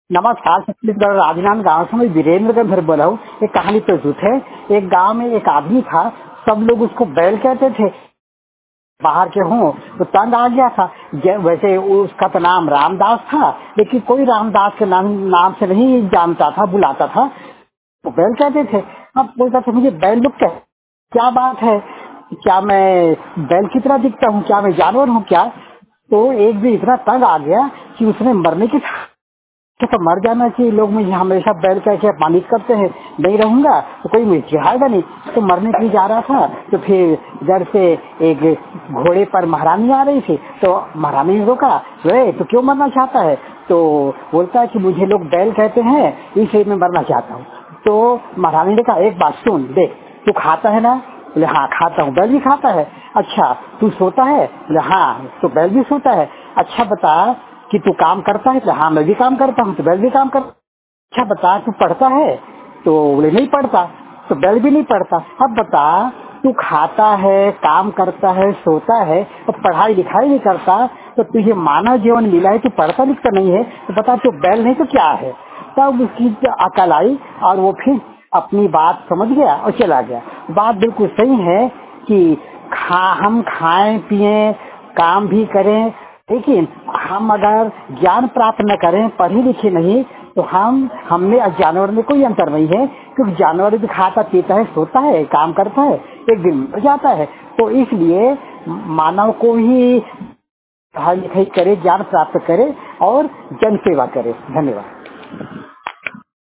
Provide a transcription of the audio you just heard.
नमस्कार। छत्तीसगढ़ राजनांद गांव से मैं वीरेंद्र का घर बोला हूँ। एक कहानी प्रस्तुत है। एक गांव में एक आदमी था, सब लोग उसको बैल कहते थे। बाहर के हों तो तंग आ गया था। वैसे उसका तो नाम रामदास था, लेकिन कोई रामदास के नाम से नहीं जानता था, बुलाता था तो बैल कहते थे। अब बोलता था मुझे बैल लोग कह, क्या बात है, क्या मैं बैल की तरह दिखता हूँ, क्या मैं जानवर हूँ क्या? तो एक दिन इतना तंग आ गया कि उसने मरने की तो मर जाना चाहिए। लोग मुझे हमेशा बैल कह के अपमानित करते हैं, नहीं रहूंगा तो कोई मुझे चिढ़ाएगा नहीं। तो मरने के लिए जा रहा था तो फिर इधर से एक घोड़े पर महारानी आ रही थी, तो महारानी ने रोका, तो क्यों मरना चाहता है? तो बोलता है कि मुझे लोग बैल कहते हैं, इसलिए मैं मरना चाहता हूँ। तो महारानी ने कहा एक बात सुन, देख तू खाता है ना? बोले हाँ खाता हूँ। बैल भी खाता है? अच्छा तू सोता है? बोले हाँ तो बैल भी सोता है। अच्छा बता कि तू काम करता है? तो हाँ मैं भी काम करता हूँ। तो बैल भी काम कर। अच्छा बता तू पढ़ता है? तो बोले नहीं पढ़ता। तो बैल भी नहीं पढ़ता। अब बता तू खाता है, काम करता है, सोता है और पढ़ाई लिखाई नहीं करता, तो तुझे मानव जीवन मिला है, तू पढ़ता लिखता नहीं है, तो बता तू बैल नहीं तो क्या है? तब उसकी अकल आई और वो फिर अपनी बात समझ गया और चला गया। बात बिल्कुल सही है कि हम खाएं पिएं, काम भी करें, लेकिन हम अगर ज्ञान प्राप्त न करें, पढ़े लिखे नहीं, तो हमने जानवर में कोई अंतर नहीं है। क्योंकि जानवर भी खाता पीता है, सोता है, काम करता है, एक दिन मर जाता है। तो इसलिए मानव को ही पढ़ाई लिखाई करे, ज्ञान प्राप्त करे और जन सेवा करे। धन्यवाद।